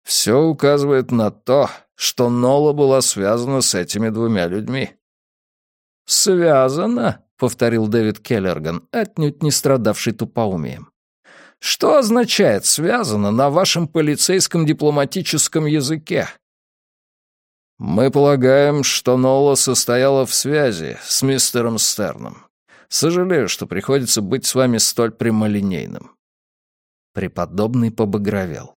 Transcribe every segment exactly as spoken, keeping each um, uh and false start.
Все указывает на то, что Нола была связана с этими двумя людьми». «Связана?» — повторил Дэвид Келлерган, отнюдь не страдавший тупоумием. «Что означает «связано» на вашем полицейском дипломатическом языке?» «Мы полагаем, что Нола состояла в связи с мистером Стерном. Сожалею, что приходится быть с вами столь прямолинейным». Преподобный побагровел.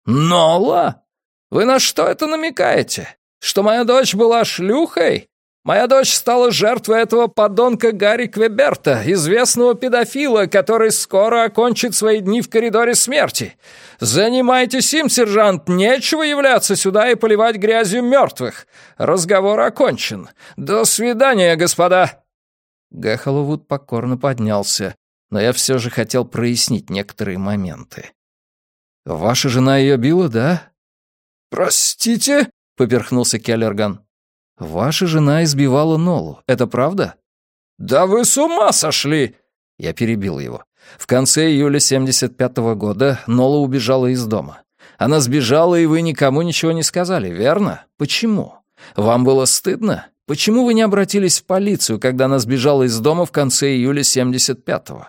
«Нола? Вы на что это намекаете? Что моя дочь была шлюхой? Моя дочь стала жертвой этого подонка Гарри Квеберта, известного педофила, который скоро окончит свои дни в коридоре смерти. Занимайтесь им, сержант, нечего являться сюда и поливать грязью мертвых. Разговор окончен. До свидания, господа». Гэхеллоуд покорно поднялся, но я все же хотел прояснить некоторые моменты. «Ваша жена ее била, да?» «Простите?» — поперхнулся Келлерган. «Ваша жена избивала Нолу, это правда?» «Да вы с ума сошли!» Я перебил его. В конце июля семьдесят пятого года Нола убежала из дома. Она сбежала, и вы никому ничего не сказали, верно? Почему? Вам было стыдно? Почему вы не обратились в полицию, когда она сбежала из дома в конце июля семьдесят пятого?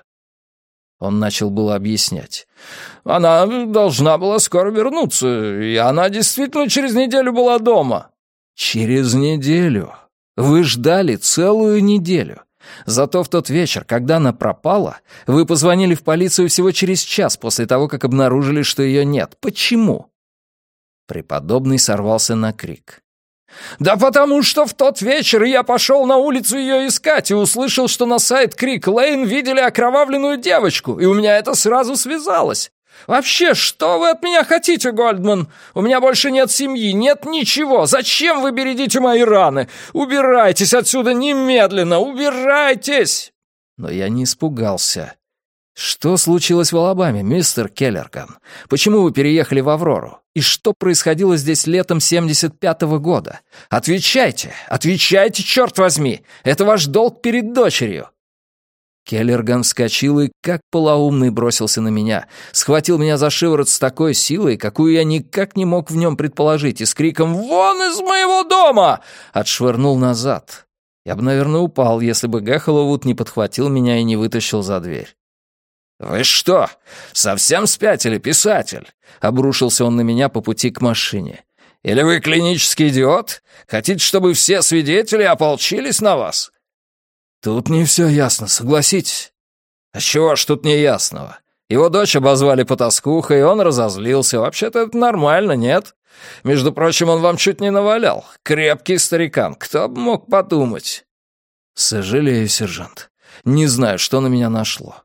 Он начал было объяснять. «Она должна была скоро вернуться, и она действительно через неделю была дома». «Через неделю? Вы ждали целую неделю. Зато в тот вечер, когда она пропала, вы позвонили в полицию всего через час после того, как обнаружили, что ее нет. Почему?» Преподобный сорвался на крик. «Да потому что в тот вечер я пошел на улицу ее искать и услышал, что на сайт Крик-Лейн видели окровавленную девочку, и у меня это сразу связалось. Вообще, что вы от меня хотите, Гольдман? У меня больше нет семьи, нет ничего. Зачем вы бередите мои раны? Убирайтесь отсюда немедленно, убирайтесь!» Но я не испугался. «Что случилось в Алабаме, мистер Келлерган? Почему вы переехали в Аврору? И что происходило здесь летом семьдесят пятого года? Отвечайте, отвечайте, черт возьми! Это ваш долг перед дочерью!» Келлерган вскочил и, как полоумный, бросился на меня, схватил меня за шиворот с такой силой, какую я никак не мог в нем предположить, и с криком «Вон из моего дома!» отшвырнул назад. Я бы, наверное, упал, если бы Гэхеллоуд не подхватил меня и не вытащил за дверь. «Вы что, совсем спятили, писатель?» — обрушился он на меня по пути к машине. «Или вы клинический идиот? Хотите, чтобы все свидетели ополчились на вас?» «Тут не все ясно, согласитесь». «А чего ж тут неясного? Его дочь обозвали потаскухой, и он разозлился. Вообще-то это нормально, нет? Между прочим, он вам чуть не навалял. Крепкий старикан, кто бы мог подумать?» «Сожалею, сержант. Не знаю, что на меня нашло».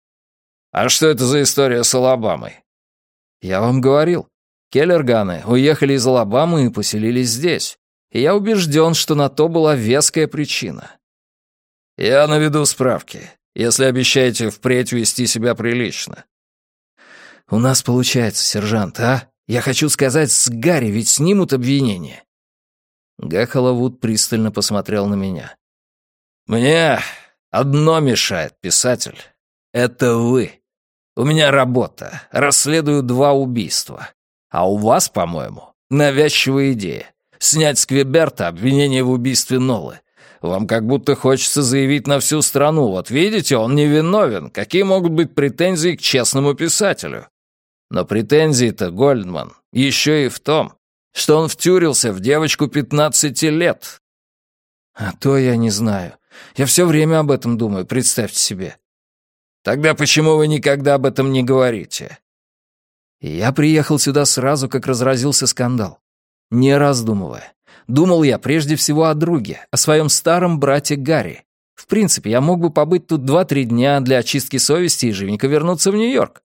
«А что это за история с Алабамой?» «Я вам говорил. Келлерганы уехали из Алабамы и поселились здесь. И я убежден, что на то была веская причина». «Я наведу справки, если обещаете впредь вести себя прилично». «У нас получается, сержант, а? Я хочу сказать, с Гарри ведь снимут обвинение». Гэхеллоуд пристально посмотрел на меня. «Мне одно мешает, писатель. Это вы. У меня работа. Расследую два убийства. А у вас, по-моему, навязчивая идея. Снять с Квеберта обвинение в убийстве Нолы. Вам как будто хочется заявить на всю страну. Вот видите, он невиновен. Какие могут быть претензии к честному писателю? Но претензии-то, Гольдман, еще и в том, что он втюрился в девочку пятнадцати лет». «А то я не знаю. Я все время об этом думаю, представьте себе». «Тогда почему вы никогда об этом не говорите?» Я приехал сюда сразу, как разразился скандал. Не раздумывая. Думал я прежде всего о друге, о своем старом брате Гарри. В принципе, я мог бы побыть тут два-три дня для очистки совести и живенько вернуться в Нью-Йорк.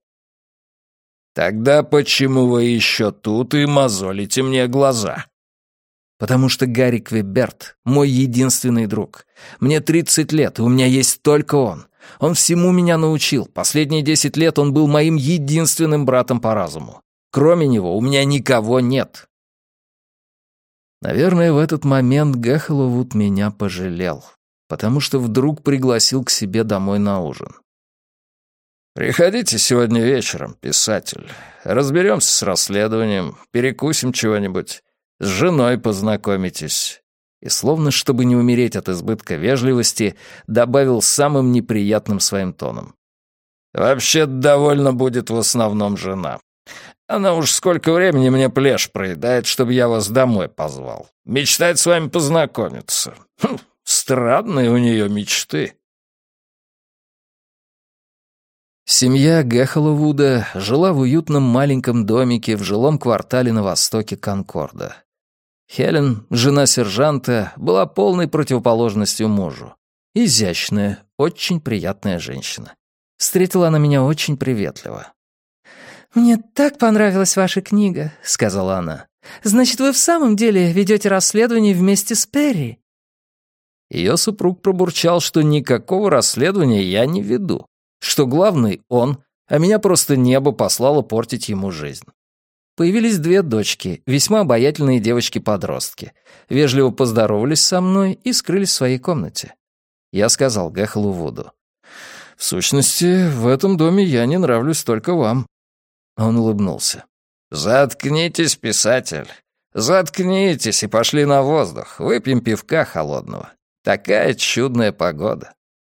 «Тогда почему вы еще тут и мозолите мне глаза?» «Потому что Гарри Квеберт — мой единственный друг. Мне тридцать лет, и у меня есть только он. Он всему меня научил. Последние десять лет он был моим единственным братом по разуму. Кроме него у меня никого нет». Наверное, в этот момент Гэхеллоуд меня пожалел, потому что вдруг пригласил к себе домой на ужин. «Приходите сегодня вечером, писатель. Разберемся с расследованием, перекусим чего-нибудь, с женой познакомитесь». И словно чтобы не умереть от избытка вежливости, добавил самым неприятным своим тоном. «Вообще довольно будет в основном жена. Она уж сколько времени мне плешь проедает, чтобы я вас домой позвал. Мечтает с вами познакомиться. Хм, странные у нее мечты». Семья Гехоловуда жила в уютном маленьком домике в жилом квартале на востоке Конкорда. Хелен, жена сержанта, была полной противоположностью мужу. Изящная, очень приятная женщина. Встретила она меня очень приветливо. «Мне так понравилась ваша книга», — сказала она. «Значит, вы в самом деле ведете расследование вместе с Перри?» Ее супруг пробурчал, что никакого расследования я не веду, что главный он, а меня просто небо послало портить ему жизнь. Появились две дочки, весьма обаятельные девочки-подростки. Вежливо поздоровались со мной и скрылись в своей комнате. Я сказал Гехолу Вуду: «В сущности, в этом доме я не нравлюсь только вам». Он улыбнулся. «Заткнитесь, писатель. Заткнитесь и пошли на воздух. Выпьем пивка холодного. Такая чудная погода».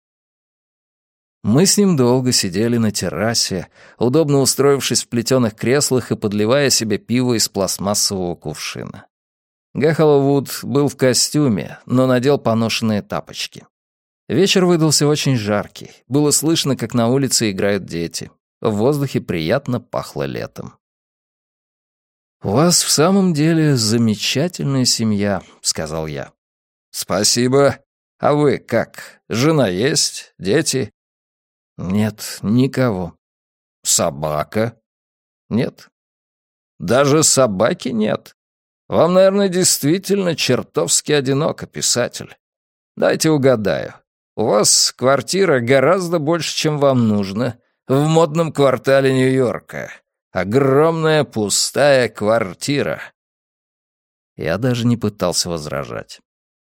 Мы с ним долго сидели на террасе, удобно устроившись в плетеных креслах и подливая себе пиво из пластмассового кувшина. Гехоло Вуд был в костюме, но надел поношенные тапочки. Вечер выдался очень жаркий. Было слышно, как на улице играют дети. В воздухе приятно пахло летом. «У вас в самом деле замечательная семья», — сказал я. «Спасибо. А вы как? Жена есть? Дети?» «Нет, никого». «Собака?» «Нет». «Даже собаки нет? Вам, наверное, действительно чертовски одиноко, писатель. Дайте угадаю. У вас квартира гораздо больше, чем вам нужно, в модном квартале Нью-Йорка. Огромная пустая квартира». Я даже не пытался возражать.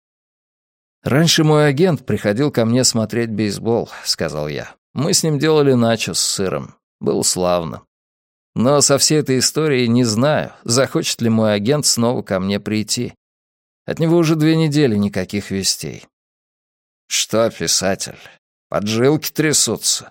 «Раньше мой агент приходил ко мне смотреть бейсбол», — сказал я. «Мы с ним делали начо с сыром. Было славно. Но со всей этой историей не знаю, захочет ли мой агент снова ко мне прийти. От него уже две недели никаких вестей». «Что, писатель, поджилки трясутся?»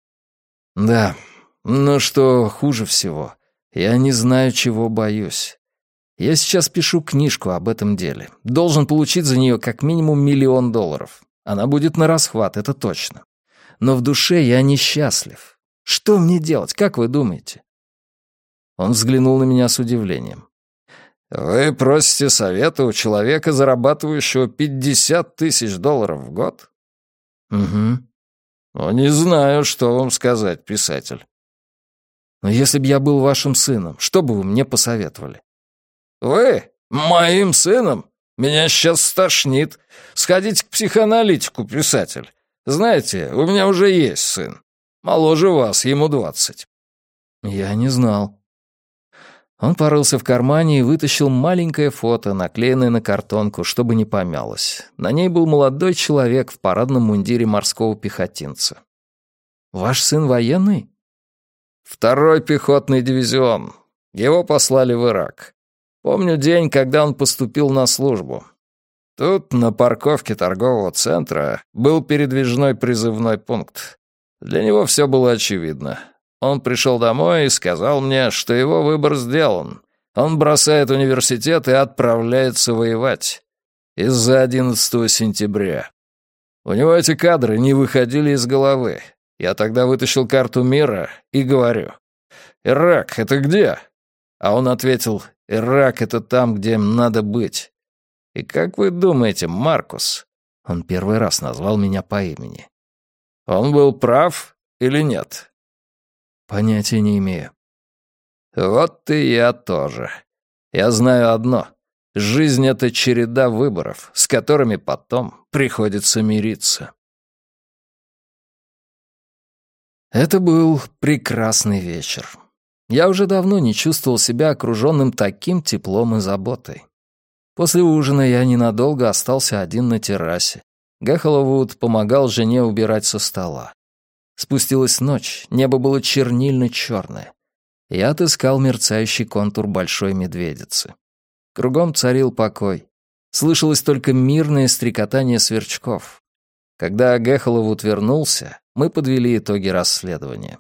«Да, но что хуже всего, я не знаю, чего боюсь. Я сейчас пишу книжку об этом деле. Должен получить за нее как минимум миллион долларов. Она будет на расхват, это точно. Но в душе я несчастлив. Что мне делать, как вы думаете?» Он взглянул на меня с удивлением. «Вы просите совета у человека, зарабатывающего пятьдесят тысяч долларов в год?» «Угу». «Ну, не знаю, что вам сказать, писатель». «Но если бы я был вашим сыном, что бы вы мне посоветовали?» «Вы? Моим сыном? Меня сейчас стошнит. Сходите к психоаналитику, писатель. Знаете, у меня уже есть сын. Моложе вас, ему двадцать». «Я не знал». Он порылся в кармане и вытащил маленькое фото, наклеенное на картонку, чтобы не помялось. На ней был молодой человек в парадном мундире морского пехотинца. «Ваш сын военный?» «Второй пехотный дивизион. Его послали в Ирак. Помню день, когда он поступил на службу. Тут, на парковке торгового центра, был передвижной призывной пункт. Для него все было очевидно. Он пришел домой и сказал мне, что его выбор сделан. Он бросает университет и отправляется воевать. Из-за одиннадцатого сентября. У него эти кадры не выходили из головы. Я тогда вытащил карту мира и говорю: «Ирак, это где?» А он ответил: «Ирак — это там, где им надо быть». И как вы думаете, Маркус, он первый раз назвал меня по имени, он был прав или нет? Понятия не имею. Вот и я тоже. Я знаю одно. Жизнь — это череда выборов, с которыми потом приходится мириться. Это был прекрасный вечер. Я уже давно не чувствовал себя окруженным таким теплом и заботой. После ужина я ненадолго остался один на террасе. Гехоло Вуд помогал жене убирать со стола. Спустилась ночь, небо было чернильно-черное. Я отыскал мерцающий контур большой медведицы. Кругом царил покой. Слышалось только мирное стрекотание сверчков. Когда Гехоловуд вернулся, мы подвели итоги расследования.